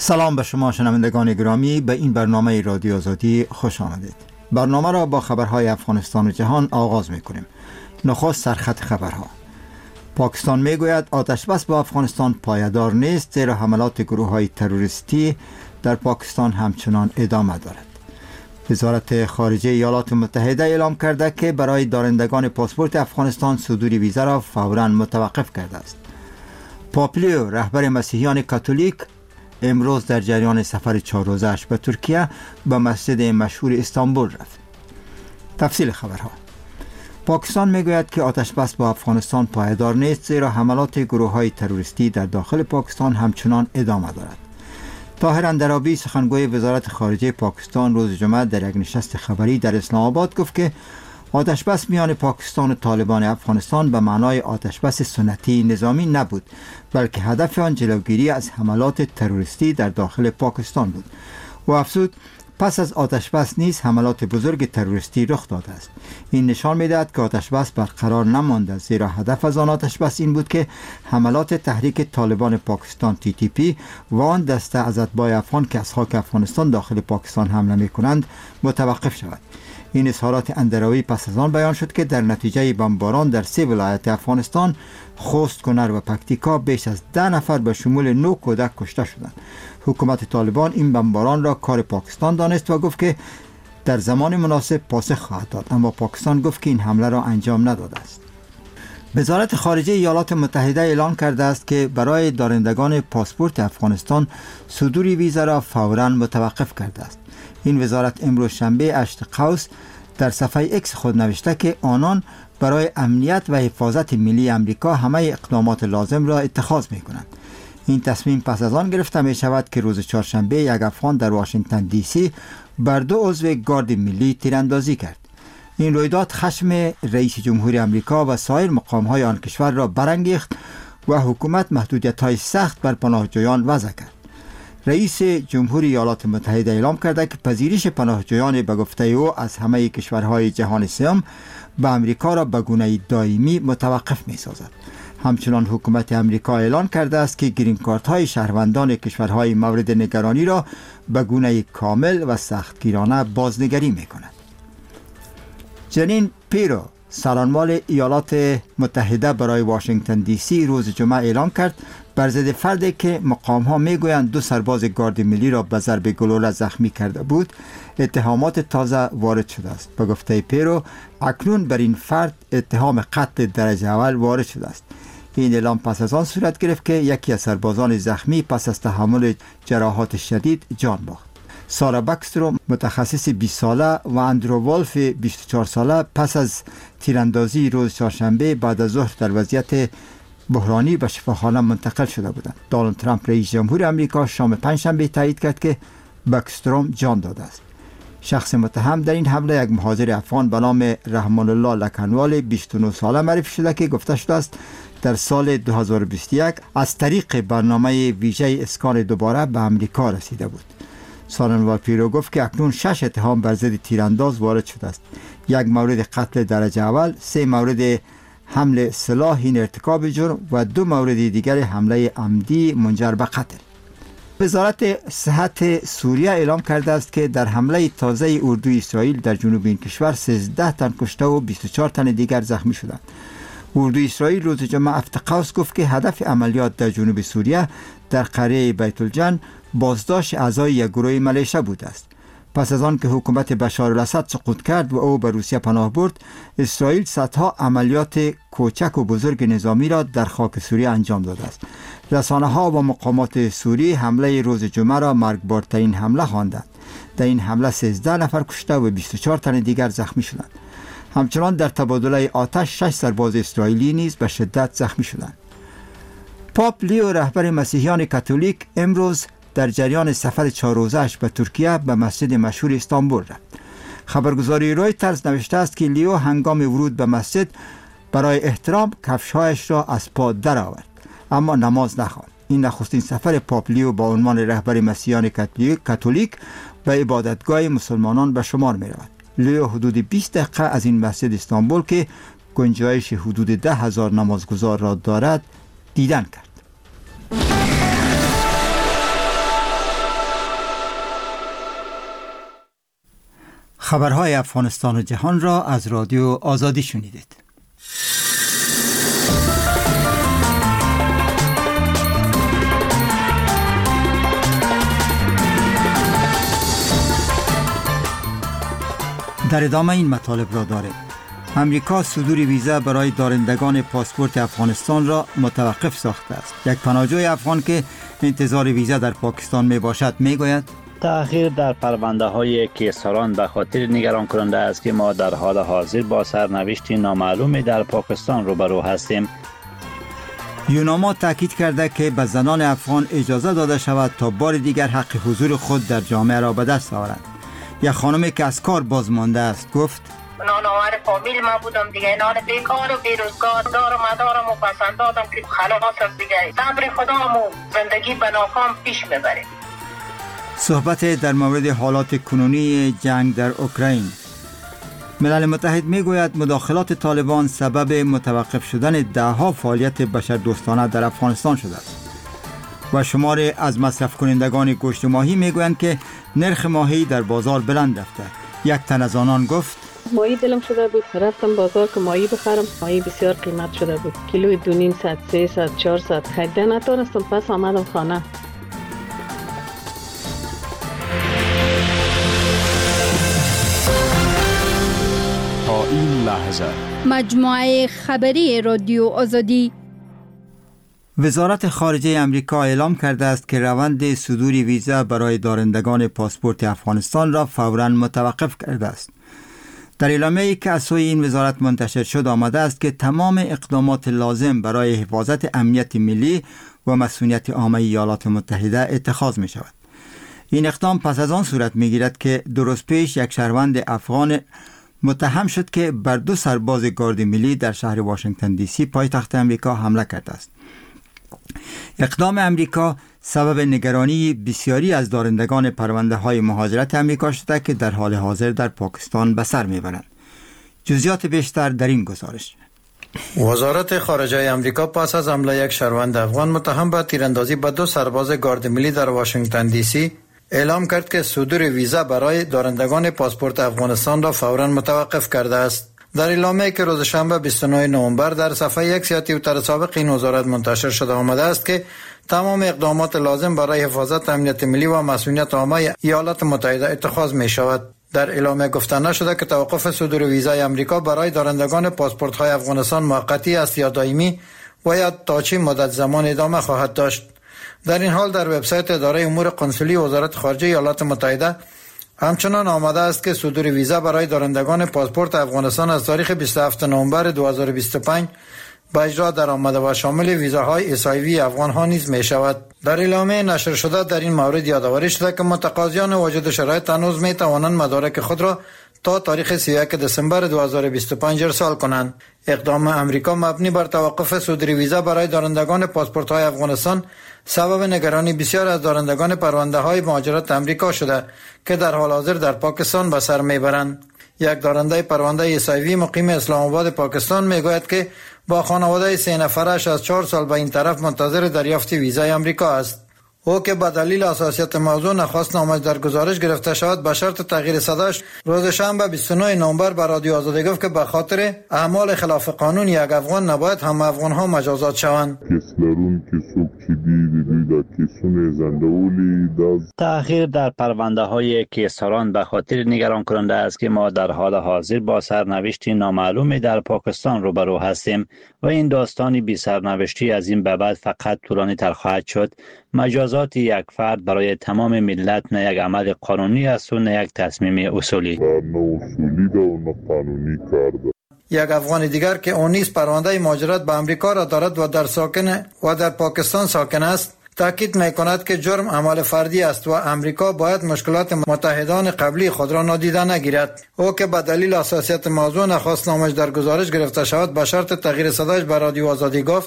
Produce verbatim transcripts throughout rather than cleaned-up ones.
سلام به شما شنوندگان گرامی، به این برنامه رادیو آزادی خوش آمدید. برنامه را با خبرهای افغانستان و جهان آغاز می‌کنیم. نخست سرخط خبرها. پاکستان میگوید آتش بس با افغانستان پایدار نیست، زیرا حملات گروه‌های تروریستی در پاکستان همچنان ادامه دارد. وزارت خارجه ایالات متحده اعلام کرده که برای دارندگان پاسپورت افغانستان صدور ویزا را فوراً متوقف کرده است. پاپ لیو رهبر مسیحیان کاتولیک امروز در جریان سفر چهار روزه‌اش به ترکیه به مسجد مشهور استانبول رفت. تفصیل خبرها. پاکستان میگوید که آتش بس با افغانستان پایدار نیست، زیرا حملات گروه‌های تروریستی در داخل پاکستان همچنان ادامه دارد. طاهر اندرابی سخنگوی وزارت خارجه پاکستان روز جمعه در یک نشست خبری در اسلام آباد گفت که آتش بس میان پاکستان و طالبان افغانستان به معنای آتش بس سنتی نظامی نبود، بلکه هدف آن جلوگیری از حملات تروریستی در داخل پاکستان بود. و افزود پس از آتش بس نیز حملات بزرگ تروریستی رخ داده است. این نشان می‌دهد که آتش بس برقرار نمانده، زیرا هدف از آن آتش بس این بود که حملات تحریک طالبان پاکستان تی تی پی و آن دسته از اتباع افغان که از خاک افغانستان داخل پاکستان حمله می‌کنند متوقف شود. این اظهارات اندرابی پس از آن بیان شد که در نتیجه بمباران در سه ولایت افغانستان، خوست، کنر و پکتیکا، بیش از ده نفر به شمول نه کودک کشته شدند. حکومت طالبان این بمباران را کار پاکستان دانست و گفت که در زمان مناسب پاسخ خواهد داد، اما پاکستان گفت که این حمله را انجام نداده است. وزارت خارجه ایالات متحده اعلان کرده است که برای دارندگان پاسپورت افغانستان صدور ویزا را فوراً متوقف کرده است. این وزارت امروز شنبه اشت قوس در صفحه اکس خود نوشته که آنان برای امنیت و حفاظت ملی امریکا همه اقدامات لازم را اتخاذ می کنند. این تصمیم پس از آن گرفته می شود که روز چهارشنبه یک افغان در واشنگتن دی سی بر دو عضو گارد ملی تیراندازی کرد. این رویداد خشم رئیس جمهور امریکا و سایر مقام‌های آن کشور را برانگیخت و حکومت محدودیت‌های سخت بر پناهجویان وضع کرد. رئیس جمهور ایالات متحده اعلام کرده که پذیرش پناهجویان به گفته او از همه کشورهای جهان سوم به امریکا را به گونه دائمی متوقف می‌سازد. همچنان حکومت امریکا اعلان کرده است که گرین کارت های شهروندان کشورهای مورد نگرانی را به گونه کامل و سختگیرانه بازنگری می‌کند. جنین پیرو سرانمال ایالات متحده برای واشنگتن دی سی روز جمعه اعلام کرد بر ضد فردی که مقام‌ها میگویند دو سرباز گارد ملی را به ضرب گلوله زخمی کرده بود اتهامات تازه وارد شده است. به گفته پیرو اکنون بر این فرد اتهام قتل درجه اول وارد شده است. این اعلام پس از آن صورت گرفت که یکی از سربازان زخمی پس از تحمل جراحات شدید جان باخت. سارا بکسترو متخصص بیست ساله و اندرو والف بیست و چهار ساله پس از تیراندازی روز چهارشنبه بعد از ظهر در وضعیت بحرانی به شفاخانه منتقل شده بودند. دونالد ترامپ رئیس جمهور امریکا شام پنجشنبه تایید کرد که بکستروم جان داده است. شخص متهم در این حمله یک مهاجر افغان به نام رحمان الله لکنوال بیست و نه ساله معرفی شده که گفته شده است در سال دو هزار و بیست و یک از طریق برنامه ویژه اسکان دوباره به امریکا رسیده بود. سارنوال پیرو گفت که اکنون شش اتهام بر ضد تیرانداز وارد شده است. یک مورد قتل درجه اول، سه مورد حمل سلاح ارتکاب جرم و دو مورد دیگر حمله عمدی منجر به قتل. وزارت صحت سوریه اعلام کرده است که در حمله تازه اردوی اسرائیل در جنوب این کشور سیزده تن کشته و بیست و چهار تن دیگر زخمی شدند. اردوی اسرائیل روز جمعه افت قوس گفت که هدف عملیات در جنوب سوریه در قریه بیت الجن بازداشت اعضای یک گروه ملیشه بوده است. پس از آن که حکومت بشار الاسد سقوط کرد و او به روسیه پناه برد، اسرائیل صدها عملیات کوچک و بزرگ نظامی را در خاک سوریه انجام داده است. رسانه ها و مقامات سوری حمله روز جمعه را مرگبارترین حمله خواندند. در این حمله سیزده نفر کشته و بیست و چهار تن دیگر زخمی شدند. همچنان در تبادله آتش شش سرباز اسرائیلی نیز به شدت زخمی شدند. پاپ لیو رهبر مسیحیان کاتولیک امروز در جریان سفر چهار روزه‌اش به ترکیه به مسجد مشهور استانبول رفت. خبرگزاری رویترز نوشته است که لیو هنگام ورود به مسجد برای احترام کفش‌هایش را از پا درآورد، اما نماز نخواند. این نخستین سفر پاپ لیو با عنوان رهبر مسیحیان کاتولیک به عبادتگاه مسلمانان به شمار می رود. لیو حدود بیست دقیقه از این مسجد استانبول که گنجایش حدود ده هزار نمازگزار را دارد دیدن کرد. خبرهای افغانستان و جهان را از رادیو آزادی شنیدید. در ادامه این مطالب را داریم. امریکا صدور ویزا برای دارندگان پاسپورت افغانستان را متوقف ساخته است. یک پناهجوی افغان که انتظار ویزا در پاکستان می باشد می گوید تأخیر در پرونده های کیساران به خاطر نگران کننده است که ما در حال حاضر با سرنوشتی نامعلومی در پاکستان روبرو هستیم. یوناما تاکید کرده که به زنان افغان اجازه داده شود تا بار دیگر حق حضور خود در جامعه را به دست آورند. یک خانمی که از کار باز مانده است گفت نانآور فامیل ما بودم دیگه، نان بیکار و بیروزگار دارم مدارم و پسند دادم که خلاص از دیگه صبر خدامو زندگی به ناکام پیش ببره. صحبت در مورد حالات کنونی جنگ در اوکراین. ملل متحد میگوید مداخلات طالبان سبب متوقف شدن دهها فعالیت بشردوستانه در افغانستان شده است. و شمار از مصرف کنندگان گوشت ماهی میگویند که نرخ ماهی در بازار بلند رفته. یک تن از آنان گفت ماهی دلم شده بود رفتم بازار که ماهی بخرم، ماهی بسیار قیمت شده بود، کیلوی دو نیم صد، سه صد، چهار صد خریده نتونستم، پس آمدم خانه. تا این لحظه مجموعه خبری رادیو آزادی. وزارت خارجه امریکا اعلام کرده است که روند صدور ویزا برای دارندگان پاسپورت افغانستان را فوراً متوقف کرده است. در اعلامیه‌ای که از سوی این وزارت منتشر شد آمده است که تمام اقدامات لازم برای حفاظت امنیت ملی و مسئولیت عامه ایالات متحده اتخاذ می شود. این اقدام پس از آن صورت می گیرد که درست پیش یک شهروند افغان متهم شد که بر دو سرباز گارد ملی در شهر واشنگتن دی سی پایتخت امریکا حمله کرده است. اقدام امریکا سبب نگرانی بسیاری از دارندگان پرونده های مهاجرت امریکا شده که در حال حاضر در پاکستان به سر میبرند. جزئیات بیشتر در این گزارش. وزارت خارجه امریکا پس از حمله یک شهروند افغان متهم به تیراندازی به دو سرباز گارد ملی در واشنگتن دی سی اعلام کرد که صدور ویزا برای دارندگان پاسپورت افغانستان را فوراً متوقف کرده است. در اعلامیه‌ای که روز شنبه بیست و نه نوامبر در صفحه یک سیاتی و تر سابق این وزارت منتشر شده آمده است که تمام اقدامات لازم برای حفاظت امنیت ملی و مسئولیت عامه ایالات متحده اتخاذ می شود. در اعلامیه گفته نشده که توقف صدور ویزای امریکا برای دارندگان پاسپورت های افغانستان موقتی است یا دائمی و یا تا چه مدت زمان ادامه خواهد داشت. در این حال در وبسایت اداره امور قنسولی وزارت خارجه ایالات متحده همچنان آمده است که صدور ویزا برای دارندگان پاسپورت افغانستان از تاریخ بیست و هفتم نوامبر دو هزار و بیست و پنج به اجرا در آمده و شامل ویزاهای اسایوی افغان ها نیز می شود. در اعلامیه نشر شده در این مورد یادآوری شده که متقاضیان واجد شرایط هنوز می توانند مدارک خود را تا تاریخ سی و یک دسامبر دو هزار و بیست و پنج ارسال کنند. اقدام امریکا مبنی بر توقف صدور ویزا برای دارندگان پاسپورت های افغانستان سبب نگرانی بسیار از دارندگان پرونده های مهاجرت امریکا شده که در حال حاضر در پاکستان به سر میبرند. یک دارنده پرونده اسایوی مقیم اسلام آباد پاکستان میگوید که با خانواده سه نفرش از چهار سال به این طرف منتظر دریافت ویزای امریکا است. او که به دلیل حساسیت موضوع نخواست نامش در گزارش گرفته شود به شرط تغییر صداش روز شنبه بیست و نه نوامبر به رادیو آزادی گفت که به خاطر اعمال خلاف قانون یک افغان نباید هم افغان ها مجازات شوند. تأخیر در پرونده های کیساران به خاطر نگران کننده است که ما در حال حاضر با سرنوشتی نامعلومی در پاکستان روبرو هستیم و این داستانی بی سرنوشتی از این به بعد فقط طولانی تر خواهد شد. مجازات یک فرد برای تمام ملت نه یک عمل قانونی است و نه یک تصمیم اصولی. یک افغان دیگر که اون نیز پرونده مهاجرت به امریکا را دارد و در ساکن و در پاکستان ساکن است تاکید می‌کند که جرم عمل فردی است و امریکا باید مشکلات متحدان قبلی خود را نادیده نگیرد. او که به دلیل حساسیت موضوع نخواست نامش در گزارش گرفته شود به شرط تغییر صدایش به رادیو آزادی گفت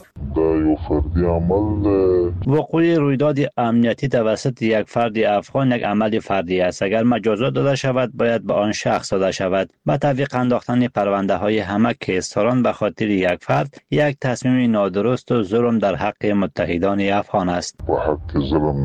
وقوع رویداد امنیتی توسط یک فرد افغان یک عمل فردی است. اگر مجازات داده شود باید به آن شخص داده شود. با تعویق انداختن پرونده های همه کیساران به خاطر یک فرد یک تصمیم نادرست و ظلم در حق متحدان افغان است.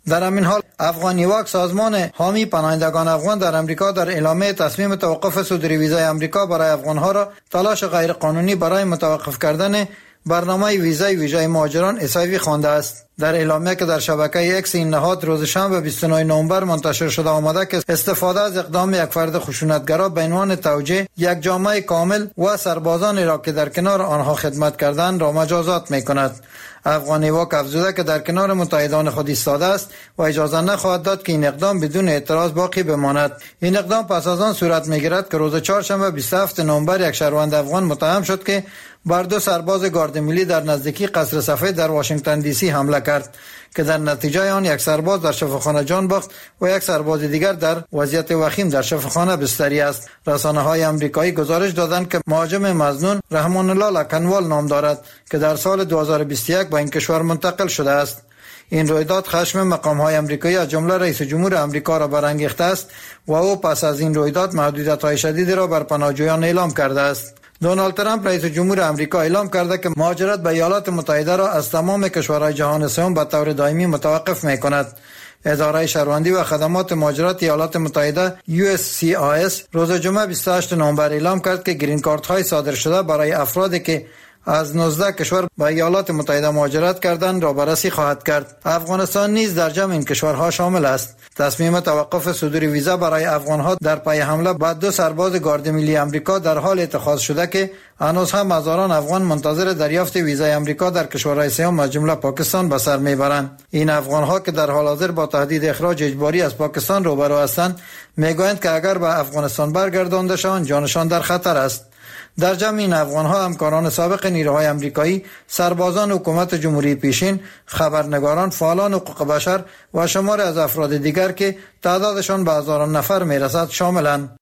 در همین حال افغانیواک، سازمان حامی پناهندگان افغان در امریکا، در اعلامیه تصمیم توقف صدور ویزای امریکا برای افغانها را تلاش غیرقانونی برای متوقف کردن برنامه ویزای ویژه مهاجران اسایوی خوانده است. در اعلامیه که در شبکه اکس این نهاد روز شنبه بیست و نه نوامبر منتشر شده آمده که استفاده از اقدام یک فرد خشونتگرا به عنوان توجیه یک جامعه کامل و سربازانی را که در کنار آنها خدمت کردند را مجازات می‌کند. افغانیواک افزوده که در کنار متحدان خود ایستاده است و اجازه نخواهد داد که این اقدام بدون اعتراض باقی بماند. این اقدام پس از آن صورت می‌گیرد که روز چهارشنبه بیست و هفتم نوامبر یک شهروند افغان متهم شد که بر دو سرباز گارد ملی در نزدیکی قصر سفید در واشنگتن دی سی حمله کرد که در نتیجه آن یک سرباز در شفاخانه جان باخت و یک سرباز دیگر در وضعیت وخیم در شفاخانه بستری است. رسانه‌های آمریکایی گزارش دادند که مهاجم مظنون رحمان الله لکنوال نام دارد که در سال دو هزار و بیست و یک به این کشور منتقل شده است. این رویداد خشم مقام‌های آمریکایی از جمله رئیس جمهور آمریکا را برانگیخته است و او پس از این رویداد محدودیت‌های شدیدی را بر پناهجویان اعلام کرده است. دونالد ترامپ رئیس جمهور آمریکا اعلام کرده که مهاجرت به ایالات متحده را از تمام کشورهای جهان سوم به طور دائمی متوقف می‌کند. اداره شهروندی و خدمات مهاجرت ایالات متحده یو اس سی آی اس روز جمعه بیست و هشتم نوامبر اعلام کرد که گرین کارت های صادر شده برای افرادی که از نوزده کشور به ایالات متحده مهاجرت کردند را بررسی خواهد کرد. افغانستان نیز در جمع این کشورها شامل است. تصمیم توقف صدور ویزا برای افغانها در پی حمله به دو سرباز گارد ملی آمریکا در حال اتخاذ شده که هنوز هم هزاران افغان منتظر دریافت ویزای آمریکا در کشورهای سوم از جمله پاکستان به سر میبرند. این افغانها که در حال حاضر با تهدید اخراج اجباری از پاکستان روبرو هستند میگویند که اگر به افغانستان برگردانده شوند جانشان در خطر است. در جمع این افغان‌ها همکاران سابق نیروهای آمریکایی، سربازان حکومت جمهوری پیشین، خبرنگاران، فعالان حقوق بشر و شماری از افراد دیگر که تعدادشان به هزاران نفر میرسد شاملند.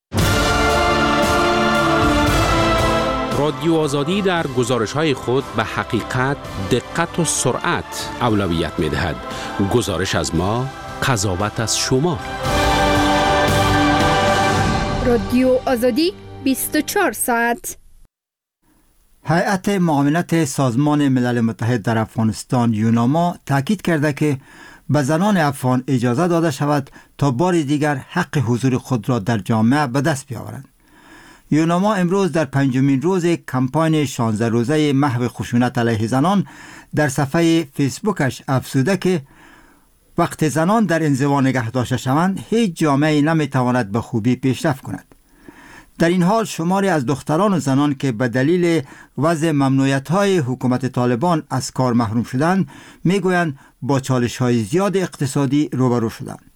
رادیو آزادی در گزارش‌های خود به حقیقت، دقت و سرعت اولویت می‌دهد. گزارش از ما، قضاوت از شما. رادیو آزادی بیست و چهار ساعت. هیئت معاونت سازمان ملل متحد در افغانستان یوناما تاکید کرده که به زنان افغان اجازه داده شود تا بار دیگر حق حضور خود را در جامعه به دست بیاورند. یوناما امروز در پنجمین روز کمپاین شانزده روزه محو خشونت علیه زنان در صفحه فیسبوکش افزوده که وقت زنان در انزوا نگه داشته شوند هیچ جامعه نمیتواند به خوبی پیشرفت کند. در این حال شماری از دختران و زنان که به دلیل وضع ممنوعیت‌های حکومت طالبان از کار محروم شدند میگویند با چالش‌های زیاد اقتصادی روبرو شدند.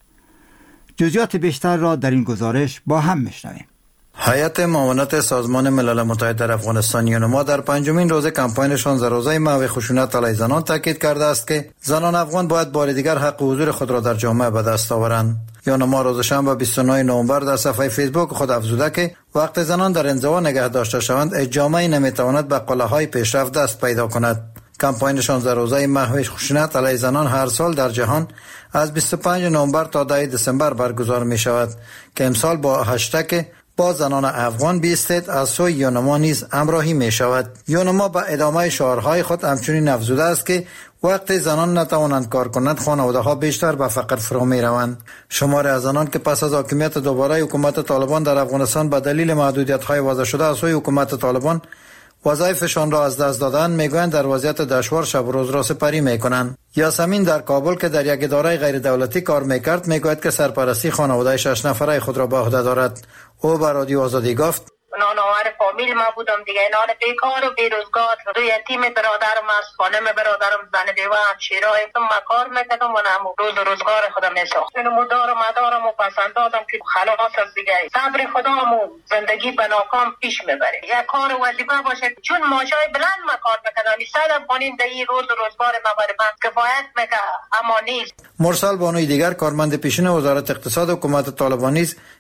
جزئیات بیشتر را در این گزارش با هم میشنویم. هیئت معاونت سازمان ملل متحد در افغانستان یوناما در پنجمین روز کمپاین شانزده روزه محو خشونت علیه زنان تاکید کرده است که زنان افغان باید بار دیگر حق حضور خود را در جامعه به دست آورند. یوناما روز شنبه بیست و نه نوامبر در صفحه فیسبوک خود افزوده که وقت زنان در انزوا نگه داشته شوند هیچ جامعه‌ای نمیتواند به قله‌های پیشرفت دست پیدا کند. کمپاین شانزده روزه محو خشونت علیه زنان هر سال در جهان از بیست و پنجم نوامبر تا ده دسامبر برگزار می شود که امسال با هشتگ با زنان افغان بیستید از سوی یوناما نیز همراهی می شود. یوناما به ادامه شعارهای خود همچنین افزوده است که وقتی زنان نتوانند کار کنند خانواده ها بیشتر به فقر فرو می روند. شماری از زنان که پس از حاکمیت دوباره حکومت طالبان در افغانستان به دلیل محدودیت های وضع شده از سوی حکومت طالبان وظایفشان را از دست دادن میگویند در وضعیت دشوار شب و روز را سپری میکنند. یاسمین در کابل که در یک اداره غیر دولتی کار میکرد میگوید که سرپرستی خانواده شش نفره خود را به عهده دارد. او به رادیو آزادی گفت نانآور فامیل ما بودم دیگه، نان بیکار و بیروزگار، دو یتیم برادرم است، خانم برادرم زن بیوه همشیره هستم، من کار میکردم و نمو روز روزگار خودم میساخت. اینو مدار و مدارم و پسندازم که خلاص از دیگه صبر خودم و زندگی به ناکام پیش میبره. یک کار وظیفه باشه چون ماشای بلند ما کار میکردم صد افغانی در این روز روزگار ما برای من کفایت میکنه اما نیست. مرسل بانوی دیگر کارمند پیشین وزارت اقتصاد حکومت طالبان نیز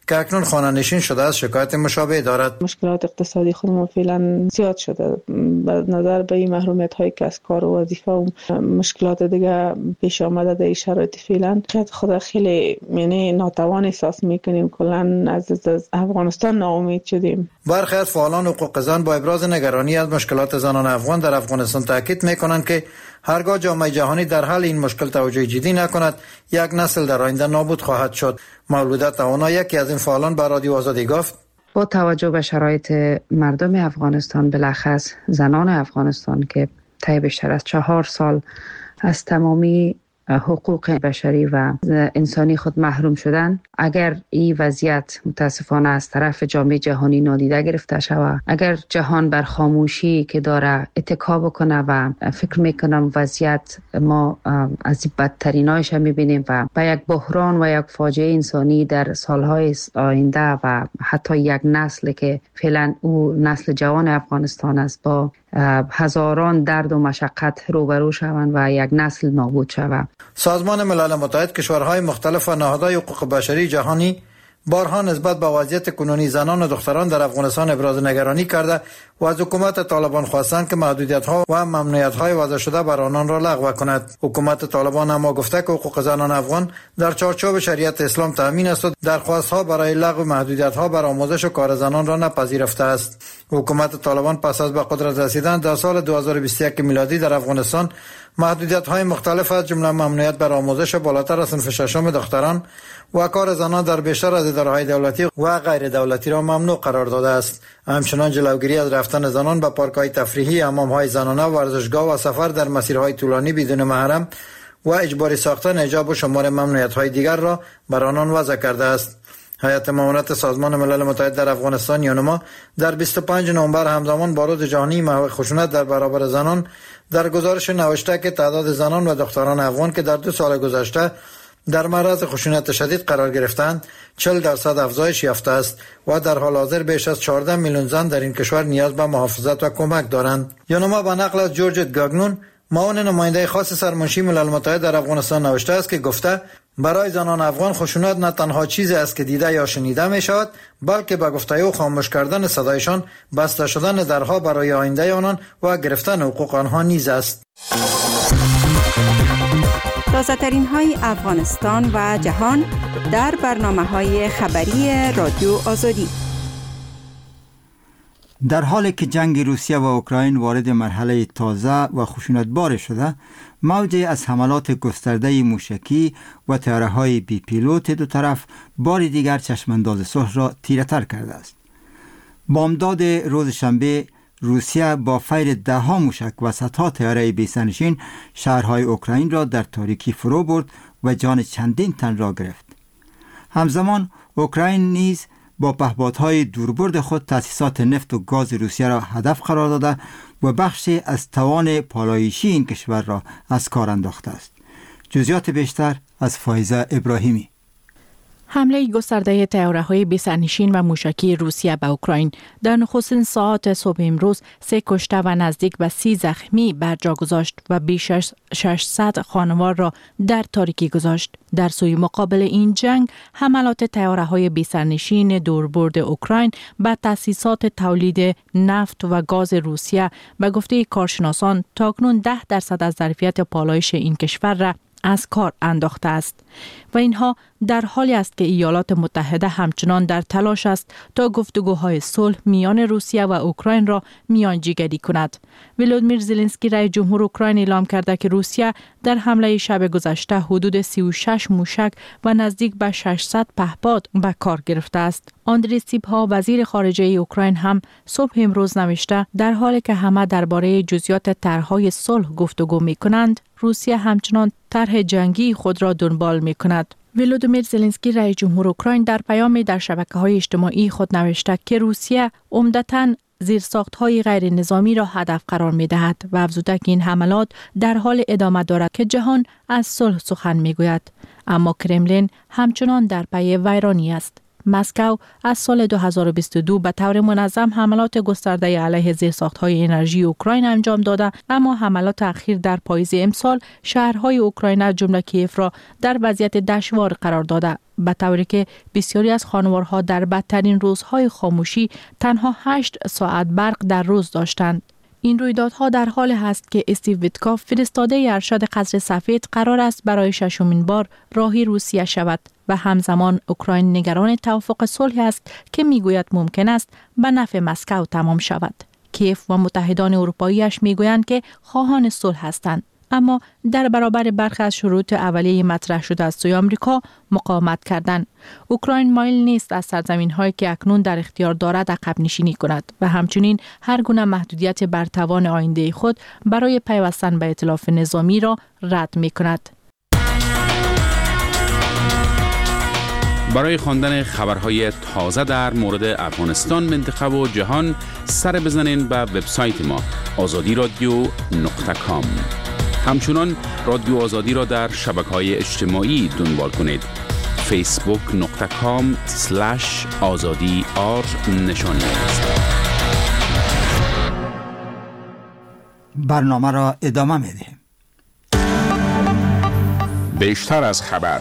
که اکنون خانه نشین شده است شکایت مشابه دارد. مشکلات اقتصادی خودمون فعلا زیاد شده، به نظر به این محرومیت های که از کار و وظیفه و مشکلات دیگه پیش آمده در شرایط فعلا شاید خود خیلی یعنی ناتوان احساس میکنیم، کلا از, از افغانستان ناامید شدیم. برخی از فعالان حقوق زن با ابراز نگرانی از مشکلات زنان افغان در افغانستان تاکید میکنند که هرگاه جامعه جهانی در حل این مشکل توجه جدی نکند، یک نسل در آینده نابود خواهد شد. مولوده توانا یکی از این فعالان به رادیو آزادی گفت: با توجه به شرایط مردم افغانستان، بالاخص زنان افغانستان که طی بیشتر از چهار سال از تمامی حقوق بشری و انسانی خود محروم شدن، اگر این وضعیت متاسفانه از طرف جامعه جهانی نادیده گرفته شود، اگر جهان بر خاموشی که داره اتکا بکنه و فکر میکنم وضعیت ما از بدترینایش میبینیم و به یک بحران و یک فاجعه انسانی در سالهای آینده و حتی یک نسل که فعلا او نسل جوان افغانستان است با هزاران درد و مشقت روبرو شوند و یک نسل نابود شود. سازمان ملل متحد، کشورهای مختلف و نهادهای حقوق بشری جهانی بارها نسبت به وضعیت کنونی زنان و دختران در افغانستان ابراز نگرانی کرده و از حکومت طالبان خواستند که محدودیت‌ها و ممنوعیت‌های وضع شده بر آنان را لغو کند. حکومت طالبان اما گفته که حقوق زنان افغان در چارچوب شریعت اسلام تامین است و درخواست‌ها برای لغو محدودیت‌ها بر آموزش و کار زنان را نپذیرفته است. حکومت طالبان پس از به قدرت رسیدن در سال دو هزار و بیست و یک میلادی در افغانستان محدودیت‌های مختلف از جمله ممنوعیت بر آموزش بالاتر از صنف ششم دختران و کار زنان در بیشتر از اداره‌های دولتی و غیر دولتی را ممنوع قرار داده است. همچنین جلوگیری از رفتن زنان به پارک‌های تفریحی، حمام‌های زنانه، ورزشگاه و سفر در مسیرهای طولانی بدون محرم و اجباری ساختن حجاب و شمار ممنوعیت‌های دیگر را بر آنان وضع کرده است. هیئت مامورات سازمان ملل متحد در افغانستان یونما در بیست و پنجم نوامبر همزمان با روز جهانی محو خشونت در برابر زنان در گزارش نوشته که تعداد زنان و دختران افغان که در دو سال گذشته در معرض خشونت شدید قرار گرفتند چهل درصد افزایش یافته است و در حال حاضر بیش از چهارده میلیون زن در این کشور نیاز به محافظت و کمک دارند. یونما به نقل از جورجت گاگنون، معاون نماینده خاص سرمنشی ملل متحد در افغانستان نوشته است که گفته برای زنان افغان خشونت نه تنها چیزی است که دیده یا شنیده می شود، بلکه به گفتگو و خاموش کردن صدایشان بسته شدن درها برای آینده آنان و گرفتن حقوق آنها نیز است. تازه‌ترین های افغانستان و جهان در برنامه‌های خبری رادیو آزادی. در حالی که جنگ روسیه و اوکراین وارد مرحله تازه و خشونتبار شده، موج از حملات گسترده موشکی و طیاره‌های بی پیلوت دو طرف بار دیگر چشمانداز صلح را تیره‌تر کرده است. بامداد روز شنبه روسیه با فیر ده ها موشک و صدها طیاره بی‌سرنشین شهرهای اوکراین را در تاریکی فرو برد و جان چندین تن را گرفت. همزمان اوکراین نیز با پهپادهای دوربرد خود تأسیسات نفت و گاز روسیه را هدف قرار داده و بخشی از توان پالایشی این کشور را از کار انداخته است. جزئیات بیشتر از فایزه ابراهیمی. حمله گسترده طیاره‌های بی‌سرنشین و موشکی روسیه به اوکراین در نخستین ساعات صبح امروز سه کشته و نزدیک به سی زخمی بر جا گذاشت و بیش از ششصد خانوار را در تاریکی گذاشت. در سوی مقابل این جنگ، حملات طیاره‌های بی‌سرنشین دوربرد اوکراین به تأسیسات تولید نفت و گاز روسیه به گفته کارشناسان تاکنون ده درصد از ظرفیت پالایش این کشور را از کار انداخته است و اینها در حالی است که ایالات متحده همچنان در تلاش است تا گفتگوهای صلح میان روسیه و اوکراین را میانجیگری کند. ولودیمیر زلنسکی رئیس جمهور اوکراین اعلام کرده که روسیه در حمله شب گذشته حدود سی و شش موشک و نزدیک به ششصد پهپاد به کار گرفته است. آندری سیبها وزیر خارجه اوکراین هم صبح امروز نوشته در حالی که همه درباره جزئیات طرح‌های صلح گفتگو می‌کنند، روسیه همچنان طرح جنگی خود را دنبال می‌کند. ولودیمیر زلنسکی رئیس جمهور اوکراین در پیامی در شبکه‌های اجتماعی خود نوشته که روسیه عمدتاً زیرساخت‌های غیر نظامی را هدف قرار می‌دهد و افزوده که این حملات در حال ادامه دارد که جهان از صلح سخن می‌گوید، اما کرملین همچنان در پی ویرانی است. مسکو از سال دو هزار و بیست و دو به طور منظم حملات گسترده علیه زیرساخت‌های انرژی اوکراین انجام داده، اما حملات اخیر در پاییز امسال شهرهای اوکراین از جمله کیف را در وضعیت دشوار قرار داده، به طوری که بسیاری از خانوارها در بدترین روزهای خاموشی تنها هشت ساعت برق در روز داشتند. این رویدادها در حال است که استیو ویتکاف فرستاده ارشد قصر سفید قرار است برای ششمین بار راهی روسیه شود و همزمان اوکراین نگران توافق صلح است که میگوید ممکن است به نفع مسکو تمام شود. کیف و متحدان اروپاییش میگویند که خواهان صلح هستند، اما در برابر برخی از شروط اولیه مطرح شده از سوی آمریکا مقاومت کردند. اوکراین مایل نیست از سرزمین‌هایی که اکنون در اختیار دارد عقب نشینی کند و همچنین هر گونه محدودیت بر توان آینده خود برای پیوستن به ائتلاف نظامی را رد می‌کند. برای خواندن خبرهای تازه در مورد افغانستان، منطقه و جهان سر بزنین به وبسایت ما آزادی رادیو نقطه کام. همچنان رادیو آزادی را در شبکه‌های اجتماعی دنبال کنید. فیسبوک نقطه کام سلش آزادی آر نشانی است. برنامه را ادامه می‌دهیم. بیشتر از خبر.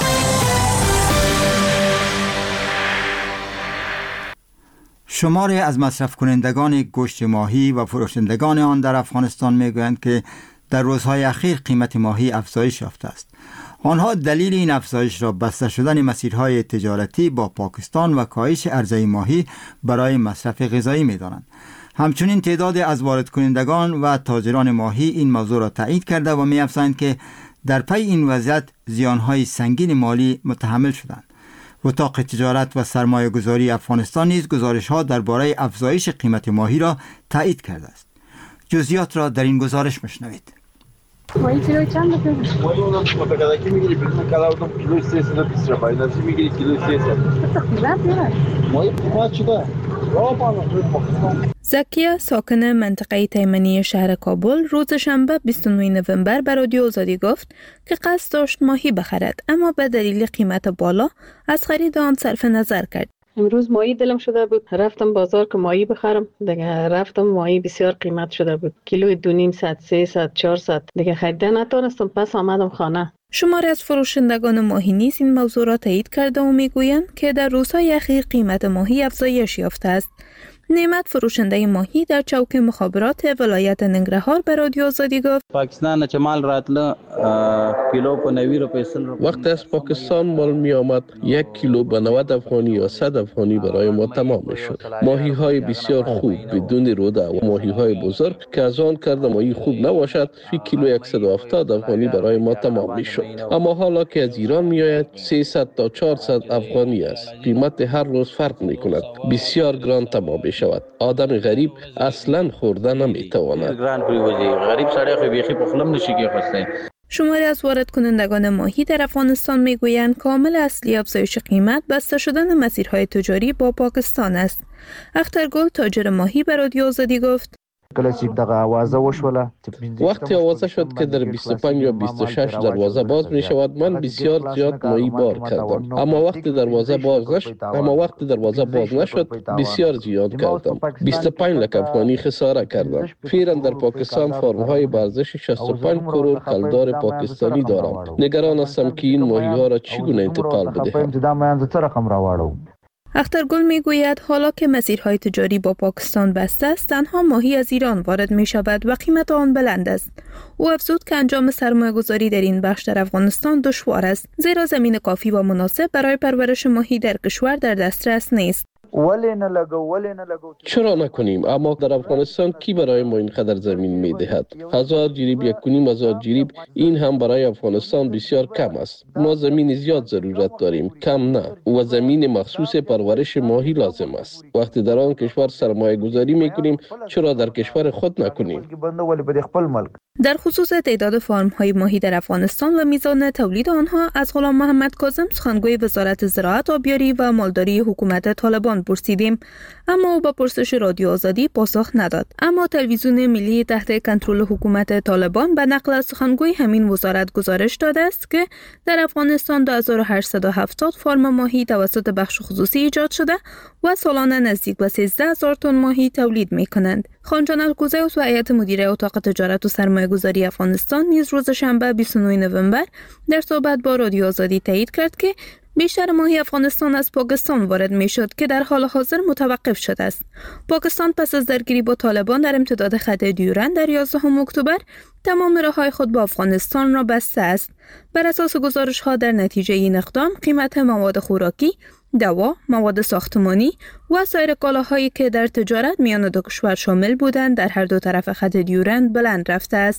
شماری از مصرف کنندگان گوشت ماهی و فروشندگان آن در افغانستان میگویند که در روزهای اخیر قیمت ماهی افزایش یافته است. آنها دلیل این افزایش را بسته شدن مسیرهای تجارتی با پاکستان و کاهش عرضه ماهی برای مصرف غذایی می‌دانند. همچنین تعداد از وارد کنندگان و تاجران ماهی این موضوع را تایید کرده و می‌افزایند که در پی این وضعیت زیانهای سنگین مالی متحمل شدند. اتاق تجارت و سرمایه گذاری افغانستان نیز گزارش‌ها درباره افزایش قیمت ماهی را تایید کرده است. جزئیات را در این گزارش بشنوید. ماهی کیلو چند است؟ ماهی اون متقاعدی میگیری بدون کلاودم کیلو سیصد و بیست روپیه داشتی میگیری کیلو سیصد. ماهی قیمت چقدر؟ زکیه ساکن منطقه تیمنی شهر کابل روز شنبه بیست و نه نوامبر به رادیو آزادی گفت که قصد داشت ماهی بخرد، اما به دلیل قیمت بالا از خرید آن صرف نظر کرد. امروز ماهی دلم شده بود، رفتم بازار که ماهی بخرم، دیگه رفتم ماهی بسیار قیمت شده بود، کیلوی دو نیم صد، سه صد، چهار صد، دیگه خریدن نتونستم، پس آمدم خانه. شماری از فروشندگان ماهی نیز این موضوع را تایید کرده و میگویند که در روزهای اخیر قیمت ماهی افزایش یافته است. نعمت فروشنده ماهی در چوک مخابرات ولایت ننگرهار به رادیو آزادی گفت پاکستان چه مال راتله کیلو په نوي روپے سل وقت از پاکستان مال می آمد یک کیلو به نود افغانی یا صد افغانی برای ما تمام می شد. ماهی های بسیار خوب بدون روده و ماهی های بزرگ که از آن کرده ماهی خوب نباشد فی کیلو صد و هفتاد افغانی برای ما تمام می شد. اما حالا که از ایران می آید سیصد تا چهارصد افغانی است. قیمت هر روز فرق می کند، بسیار گران تمام می شود. آدم غریب اصلا خورده نمی تواند. غریب سړی خو بیخي په خلم نشي کې خسته. شماری از وارد کنندگان ماهی در افغانستان میگویند کامل اصلی افزایش قیمت بسته شدن مسیرهای تجاری با پاکستان است. اخترگل تاجر ماهی به رادیو آزادی گفت وقتی آوازه شد که در بیست و پنج یا بیست و شش دروازه باز می شود، من بسیار زیاد ماهی بار کردم. اما وقتی دروازه باز نشد، اما وقتی دروازه باز نشد، بسیار زیاد کردم. بیست و پنج لک افغانی خساره کردم. فعلا در پاکستان فرم های به ارزش شصت و پنج کرور کلدار پاکستانی دارم. نگران هستم که این ماهی ها را چگونه انتقال بدهم. اخترگل میگوید حالا که مسیرهای تجاری با پاکستان بسته است، تنها ماهی از ایران وارد می شود و قیمت آن بلند است. او افزود که انجام سرمایه گذاری در این بخش در افغانستان دشوار است، زیرا زمین کافی و مناسب برای پرورش ماهی در کشور در دسترس نیست. چرا نکنیم؟ اما در افغانستان کی برای ما اینقدر زمین می دهد؟ هزار جریب یک کنیم هزار جریب، این هم برای افغانستان بسیار کم است. ما زمین زیاد ضرورت داریم، کم نه، و زمین مخصوص پرورش ماهی لازم است. وقتی در آن کشور سرمایه گذاری می کنیم، چرا در کشور خود نکنیم؟ در خصوص تعداد فارم های ماهی در افغانستان و میزان تولید آنها از غلام محمد کاظم سخنگوی وزارت زراعت، آبیاری و مالداری حکومت طالبان پرسیدیم، اما او به پرسش رادیو آزادی پاسخ نداد. اما تلویزیون ملی تحت کنترل حکومت طالبان به نقل از سخنگوی همین وزارت گزارش داده است که در افغانستان دو هزار و هشتصد و هفتاد فارم ماهی توسط بخش خصوصی ایجاد شده و سالانه نزدیک به سیزده هزار تن ماهی تولید می کنند. خانجان الکوزیوس و هیئت مدیره اتاق تجارت و سرمایه گذاری افغانستان نیز روز شنبه بیست و نهم نوامبر در صحبت با رادیو آزادی تایید کرد که بیشتر ماهی افغانستان از پاکستان وارد می شد که در حال حاضر متوقف شده است. پاکستان پس از درگیری با طالبان در امتداد خط دیورند در یازدهم اکتبر تمام راههای خود با افغانستان را بسته است. بر اساس گزارش ها در نتیجه این اقدام قیمت مواد خوراکی، دوا، مواد ساختمانی و سایر کالاهایی که در تجارت میان دو کشور شامل بودند در هر دو طرف خط دیورند بلند رفته است.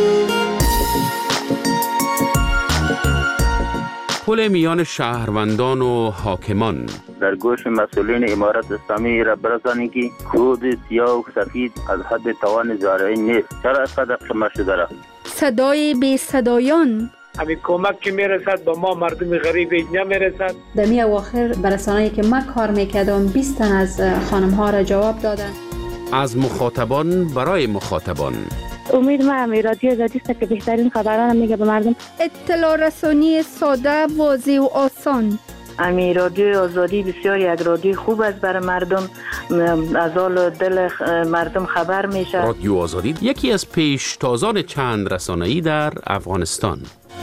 پل میان شهروندان و حاکمان در گوش مسئولین امارت اسلامی را برسانید که کود سیاه و سفید از حد توان زارعی نیست. چرا اینقدر قیمت شده را؟ صدای بی صدایان همین کمک که میرسد به ما مردم غریب نمیرسد. در می اواخر برسانه‌ای که من کار میکردم بیست تن از خانم ها را جواب دادن. از مخاطبان برای مخاطبان. امید ما رادیو آزادی است که بهترین خبران میگه به مردم. اطلاع رسانی ساده، واضح و آسان. امی رادیو آزادی بسیار یک رادیو خوب است برای مردم، از حال دل مردم خبر میشه. رادیو آزادی یکی از پیشتازان چند رسانه‌ای در افغانستان.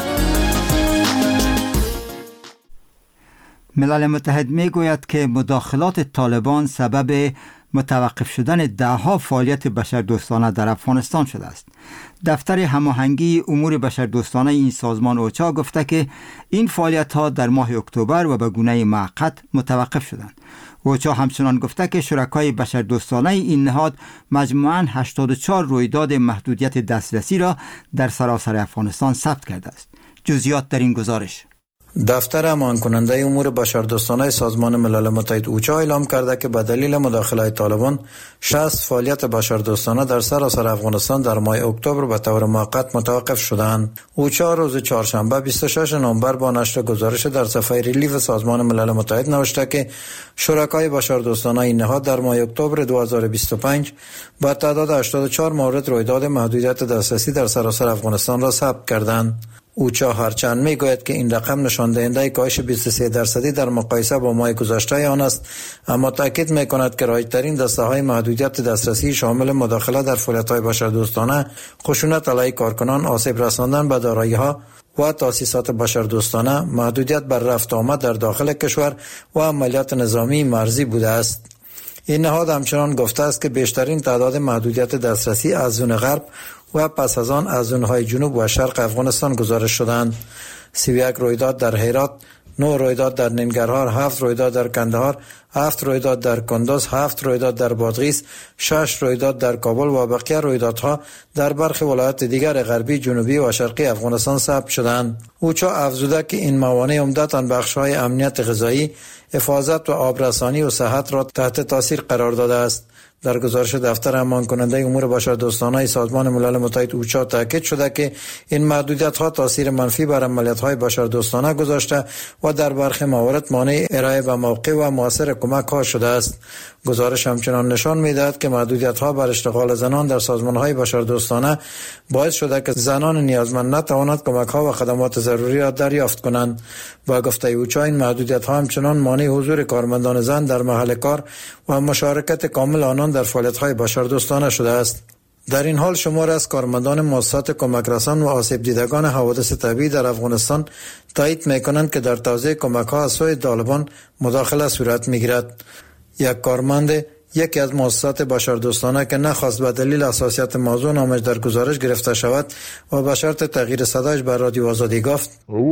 ملل متحد می گوید که مداخلات طالبان سبب متوقف شدن دهها فعالیت بشردوستانه در افغانستان شده است. دفتر هماهنگی امور بشردوستانه این سازمان اوچا گفته که این فعالیت ها در ماه اکتبر و به گونه موقت متوقف شدند. اوچا همچنان گفته که شرکای بشردوستانه این نهاد مجموعاً هشتاد و چهار رویداد محدودیت دسترسی را در سراسر افغانستان ثبت کرده است. جزئیات در این گزارش. دفتر امان کننده امور بشردوستانه سازمان ملل متحد اوچا اعلام کرده که به دلیل مداخله طالبان شصت فعالیت بشردوستانه در سراسر افغانستان در ماه اکتبر به طور موقت متوقف شدند. اوچا روز چهارشنبه بیست و شش نوامبر با نشر گزارش در صفحه ریلیف سازمان ملل متحد نوشته که شرکای بشردوستانه این نهاد در ماه اکتبر دو هزار و بیست و پنج با تعداد هشتاد و چهار مورد رویداد محدودیت دسترسی در سراسر افغانستان را ثبت کردند. اوچا هرچند میگوید که این رقم نشان دهنده کاهش بیست و سه درصدی در مقایسه با ماه گذشته آن است، اما تاکید میکند که رایج‌ترین دسته‌های محدودیت دسترسی شامل مداخله در فعالیت‌های بشردوستانه، خشونت علیه کارکنان، آسیب رساندن به دارایی‌ها و تأسیسات بشردوستانه، محدودیت بر رفت آمد در داخل کشور و عملیات نظامی مرزی بوده است. این نهاد همچنان گفته است که بیشترین تعداد محدودیت دسترسی از زون غرب و پس از آن از زونهای جنوب و شرق افغانستان گزارش شدند. سی و یک رویداد در هرات، نه رویداد در ننگرهار، هفت رویداد در کندهار، هفت رویداد در کندوز، هفت رویداد در بادغیس، شش رویداد در کابل و بقیه رویدادها در برخی ولایات دیگر غربی، جنوبی و شرقی افغانستان ثبت شدند. اوچا افزوده که این موانع عمدتاً بخش‌های امنیت غذایی، حفاظت و آبرسانی و صحت را تحت تاثیر قرار داده است. در گزارش دفتر امان کننده امور بشردوستانه سازمان ملل متحد اوچا تاکید شده که این محدودیت‌ها تاثیر منفی بر عملیات‌های بشردوستانه گذاشته و در برخی موارد مانع ارائه به موقع و مؤثر کمک‌ها شده است. گزارش همچنان نشان می‌دهد که محدودیت‌ها بر اشتغال زنان در سازمان‌های بشردوستانه باعث شده که زنان نیازمند نتوانند کمک‌ها و خدمات ضروری را دریافت کنند. با گفته اوچا این محدودیت‌ها همچنان مانع حضور کارمندان زن در محل کار و مشارکت کامل آنان در فعالیت‌های بشردوستانه شده است. در این حال شمار از کارمندان مؤسسات کمک رسان و آسیب دیدگان حوادث طبیعی در افغانستان تایید می‌کنند که در توزیع کمک‌ها از سوی طالبان مداخله صورت می‌گیرد. یک کارمند یکی از مؤسسات بشردوستانه که نخواست به دلیل حساسیت موضوع نامش در گزارش گرفته شود و به شرط تغییر صدایش بر رادیو آزادی گفت: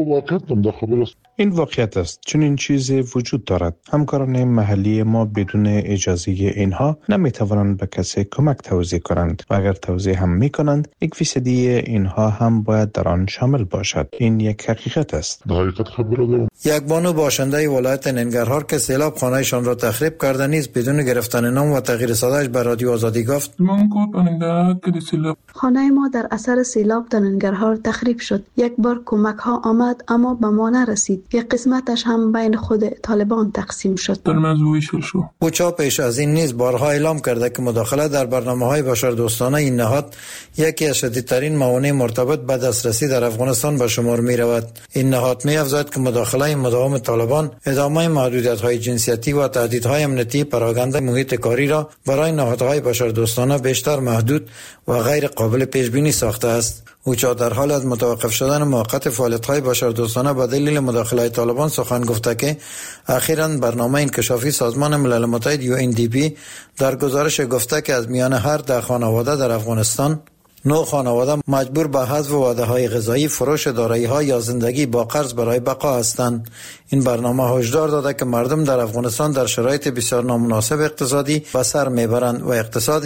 این واقعیت است، چون این چیزی وجود دارد. همکاران محلی ما بدون اجازه اینها نمیتوانند به کسی کمک توزیع کنند و اگر توزیع هم میکنند یک فیصدی اینها هم باید در آن شامل باشد. این یک حقیقت است. یک بانو باشنده ولایت ننگرهار که سیلاب خانه‌شان را تخریب کرده نیز بدون گرفتن نام و تغییر صدایش به رادیو آزادی گفت: خانه ما در اثر سیلاب در ننگرهار تخریب شد. یک بار کمک ها آمد اما به ما نرسید. یک قسمتش هم بین خود طالبان تقسیم شد. او چا پیش از این نیز بارها اعلام کرده که مداخله در برنامه‌های بشردوستانه این نهاد یکی از شدیدترین موانع مرتبط به دسترسی در افغانستان به شمار می رود. این نهاد می افزاید که مداخله مداوم طالبان، ادامه محدودیت‌های جنسیتی و تهدیدهای امنیتی پراکنده محیط کاری را برای نهادهای بشردوستانه بیشتر محدود و غیر قابل پیش بینی ساخته است. او چا در حال از متوقف شدن موقت فعالیت‌های بشردوستانه به دلیل مداخله طالبان سخن گفته که اخیراً برنامه انکشافی سازمان ملل متحد یو ان دی پی در گزارش گفته که از میان هر ده خانواده در افغانستان نه خانواده مجبور به حذف وعده‌های غذایی، فروش دارایی‌ها یا زندگی با قرض برای بقا هستند. این برنامه هشدار داده که مردم در افغانستان در شرایط بسیار نامناسب اقتصادی به سر میبرند و اقتصاد